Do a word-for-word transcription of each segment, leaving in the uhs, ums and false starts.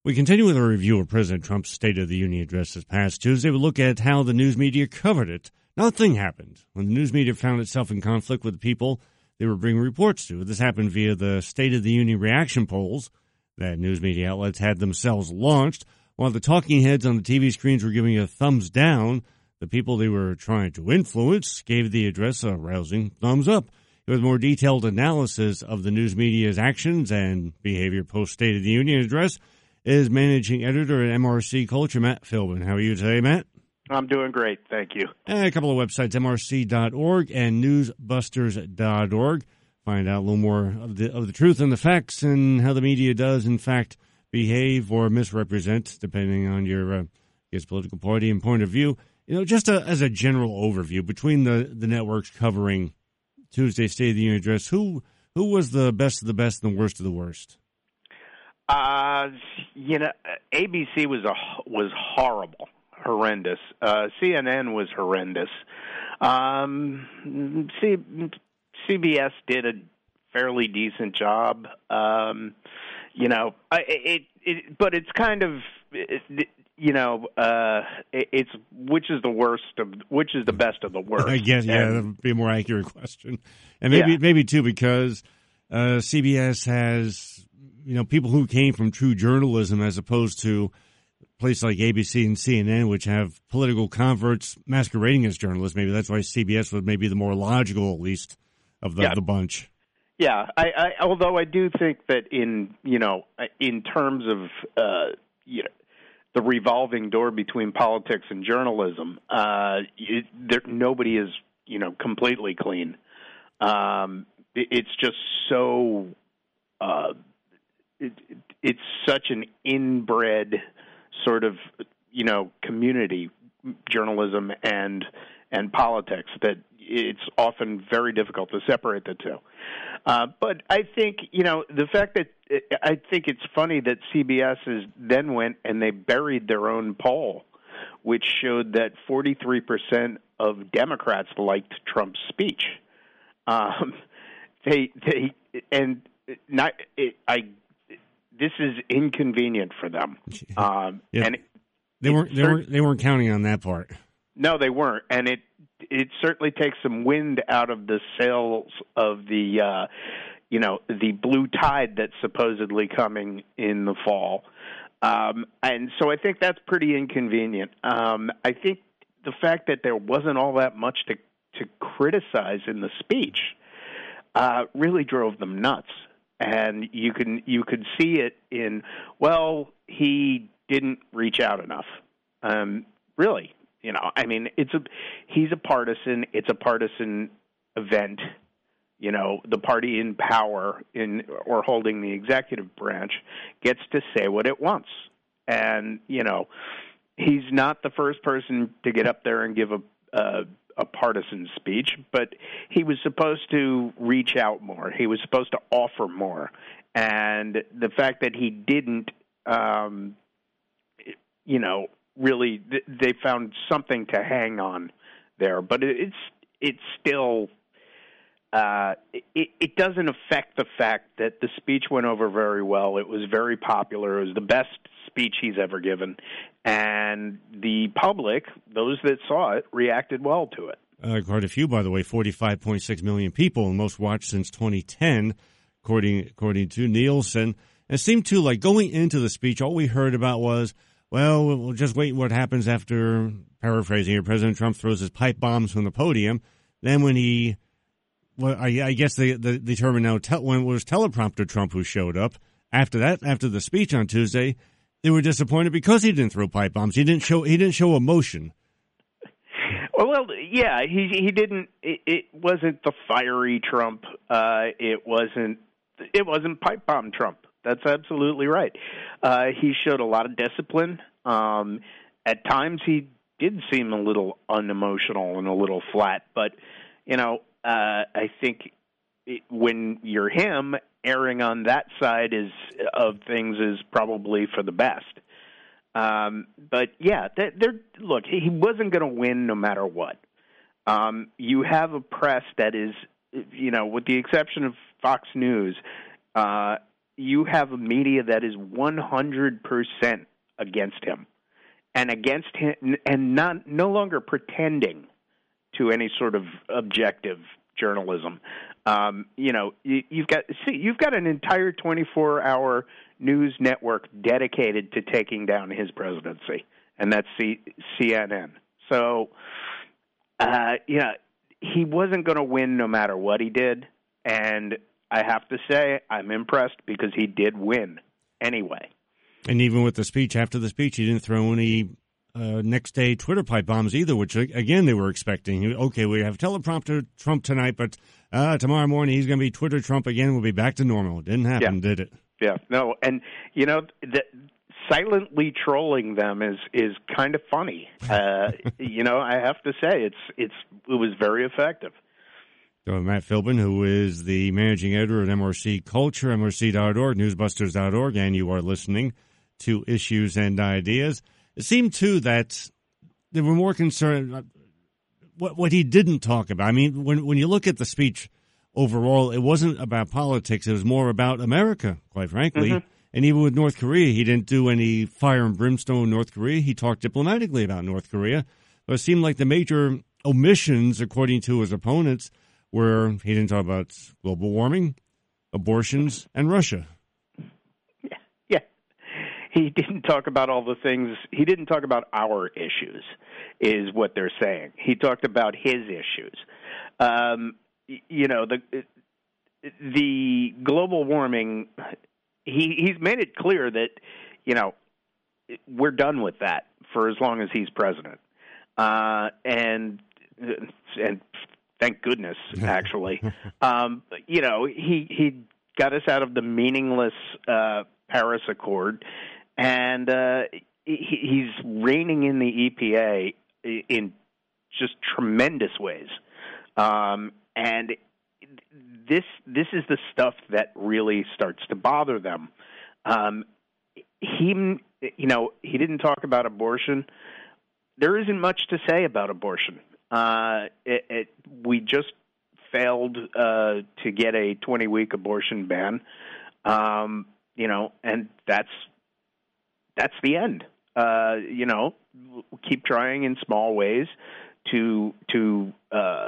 We continue with a review of President Trump's State of the Union address this past Tuesday. We look at how the news media covered it. Nothing happened when the news media found itself in conflict with the people they were bringing reports to. This happened via the State of the Union reaction polls that news media outlets had themselves launched. While the talking heads on the T V screens were giving a thumbs down, the people they were trying to influence gave the address a rousing thumbs up. With more detailed analysis of the news media's actions and behavior post-State of the Union address is managing editor at M R C Culture, Matt Philbin. How are you today, Matt? I'm doing great, thank you. And a couple of websites, M R C dot org and newsbusters dot org. Find out a little more of the of the truth and the facts and how the media does, in fact, behave or misrepresent, depending on your uh, I guess, political party and point of view. You know, just a, as a general overview, between the, the networks covering Tuesday's State of the Union address, who who was the best of the best and the worst of the worst? Uh, you know, A B C was a was horrible, horrendous. Uh, C N N was horrendous. Um, C, CBS did a fairly decent job. Um, you know, it, it, but it's kind of, it, you know, uh, it, it's which is the worst of which is the best of the worst. I guess, yeah, and, that would be a more accurate question, and maybe yeah. maybe too because uh, C B S has. You know, people who came from true journalism as opposed to places like A B C and C N N, which have political converts masquerading as journalists. Maybe that's why C B S was maybe the more logical, at least, of the, yeah. the bunch. Yeah, I, I, although I do think that in, you know, in terms of, uh, you know, the revolving door between politics and journalism, uh, it, there, nobody is, you know, completely clean. Um, it, it's just so... Uh, It, it, it's such an inbred sort of, you know, community, journalism and and politics, that it's often very difficult to separate the two. Uh, but I think, you know, the fact that I think it's funny that C B S is then went and they buried their own poll, which showed that forty-three percent of Democrats liked Trump's speech. Um, they they and not it, I. This is inconvenient for them, um, yeah. and it, they weren't they weren't they weren't counting on that part. No, they weren't, and it it certainly takes some wind out of the sails of the uh, you know the blue tide that's supposedly coming in the fall, um, and so I think that's pretty inconvenient. Um, I think the fact that there wasn't all that much to to criticize in the speech uh, really drove them nuts. And you can you could see it in, well, he didn't reach out enough. Um, really, you know, I mean, it's a he's a partisan. It's a partisan event. You know, the party in power in or holding the executive branch gets to say what it wants. And you know, he's not the first person to get up there and give a. a a partisan speech, but he was supposed to reach out more. He was supposed to offer more. And the fact that he didn't, um, you know, really, they found something to hang on there. But it's it's still, uh, it, it doesn't affect the fact that the speech went over very well. It was very popular. It was the best speech he's ever given. And the public, those that saw it, reacted well to it. Uh, quite a few, by the way, forty-five point six million people, and most watched since twenty ten, according according to Nielsen. And it seemed to, like, going into the speech, all we heard about was, well, we'll just wait what happens after, paraphrasing here, President Trump throws his pipe bombs from the podium. Then when he, well, I, I guess the, the, the term now, te- when it was teleprompter Trump who showed up, after that, after the speech on Tuesday, they were disappointed because he didn't throw pipe bombs. He didn't show. He didn't show emotion. Well, yeah, he he didn't. It, it wasn't the fiery Trump. Uh, it wasn't. It wasn't pipe bomb Trump. That's absolutely right. Uh, he showed a lot of discipline. Um, at times, he did seem a little unemotional and a little flat. But you know, uh, I think it, when you're him, erring on that side is of things is probably for the best. Um, but yeah, they're, they're, look, he wasn't going to win no matter what. Um, you have a press that is, you know, with the exception of Fox News, uh, you have a media that is one hundred percent against him, and against him, and not no longer pretending to any sort of objective journalism. Um, you know, you, you've got see, you've got an entire twenty-four hour news network dedicated to taking down his presidency, and that's C- CNN. So, uh, yeah, he wasn't going to win no matter what he did, and I have to say I'm impressed because he did win anyway. And even with the speech, after the speech, he didn't throw any uh, next day Twitter pipe bombs either, which, again, they were expecting. Okay, we have teleprompter Trump tonight, but uh, tomorrow morning he's going to be Twitter Trump again. We'll be back to normal. It didn't happen, yeah. did it? Yeah, no, and, you know, the, silently trolling them is, is kind of funny. Uh, you know, I have to say, it's it's it was very effective. So Matt Philbin, who is the managing editor at M R C Culture, M R C dot org, newsbusters dot org, and you are listening to Issues and Ideas. It seemed, too, that they were more concerned what what he didn't talk about. I mean, when when you look at the speech overall, it wasn't about politics. It was more about America, quite frankly. Mm-hmm. And even with North Korea, he didn't do any fire and brimstone in North Korea. He talked diplomatically about North Korea. But it seemed like the major omissions, according to his opponents, were he didn't talk about global warming, abortions, and Russia. Yeah, yeah. He didn't talk about all the things. He didn't talk about our issues, is what they're saying. He talked about his issues. Um, you know, the the global warming. He he's made it clear that, you know, we're done with that for as long as he's president, uh, and and thank goodness, actually, um, you know, he he got us out of the meaningless uh, Paris Accord, and uh, he, he's reining in the E P A in just tremendous ways, um, and. This this is the stuff that really starts to bother them. Um, he, you know, he didn't talk about abortion. There isn't much to say about abortion. Uh, it, it, we just failed uh, to get a twenty-week abortion ban. Um, you know, and that's that's the end. Uh, you know, keep trying in small ways to to. Uh,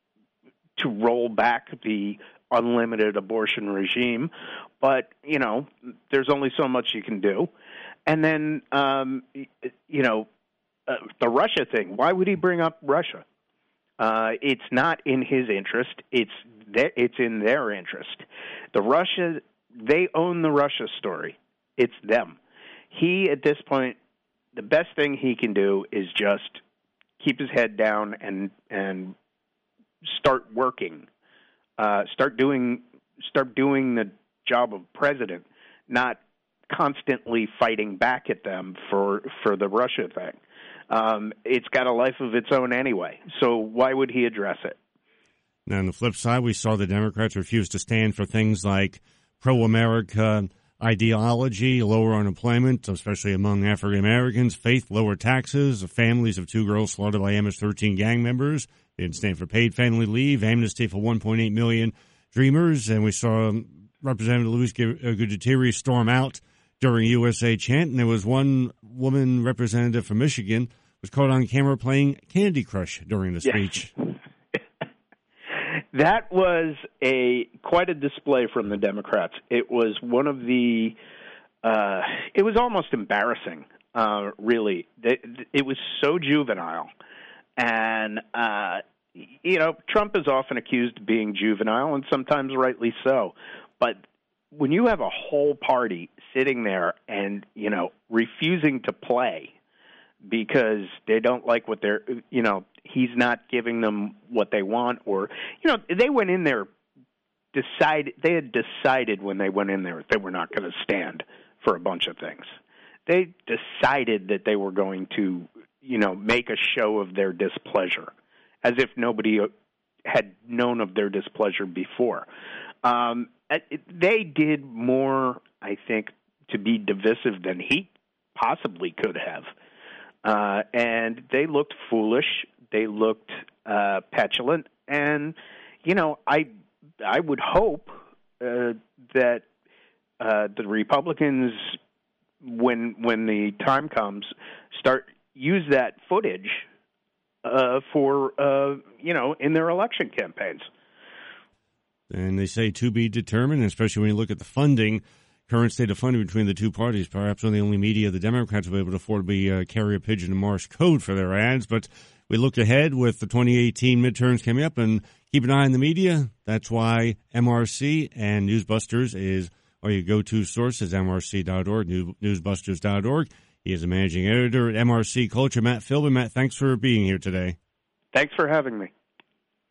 to roll back the unlimited abortion regime. But, you know, there's only so much you can do. And then, um, you know, uh, the Russia thing, why would he bring up Russia? Uh, it's not in his interest. It's their, it's in their interest. The Russia, they own the Russia story. It's them. He, at this point, the best thing he can do is just keep his head down and and start working, uh, start doing, start doing the job of president, not constantly fighting back at them for for the Russia thing. Um, it's got a life of its own anyway, so why would he address it? Now, on the flip side, we saw the Democrats refuse to stand for things like pro-America ideology, lower unemployment, especially among African Americans, faith, lower taxes, families of two girls slaughtered by M S thirteen gang members. They didn't stand for paid family leave, amnesty for one point eight million Dreamers, and we saw Representative Luis Gutierrez storm out during a U S A chant, and there was one woman representative from Michigan was caught on camera playing Candy Crush during the speech. Yes. That was a quite a display from the Democrats. It was one of the, uh, it was almost embarrassing, uh, really. It, it was so juvenile. And, uh, you know, Trump is often accused of being juvenile, and sometimes rightly so. But when you have a whole party sitting there and, you know, refusing to play because they don't like what they're, you know, he's not giving them what they want, or, you know, they went in there, decide, they had decided when they went in there they were not going to stand for a bunch of things. They decided that they were going to, you know, make a show of their displeasure, as if nobody had known of their displeasure before. Um, they did more, I think, to be divisive than he possibly could have. Uh, and they looked foolish. They looked uh, petulant. And, you know, I I would hope uh, that uh, the Republicans, when when the time comes, start use that footage uh, for uh, you know in their election campaigns. And they say to be determined, especially when you look at the funding, current state of funding between the two parties. Perhaps one of the only media the Democrats will be able to afford to be uh, carrier pigeon and Morse code for their ads. But we look ahead with the twenty eighteen midterms coming up, and keep an eye on the media. That's why M R C and Newsbusters is, or your go-to source is M R C dot org, newsbusters dot org. He is a managing editor at M R C Culture, Matt Philbin. Matt, thanks for being here today. Thanks for having me.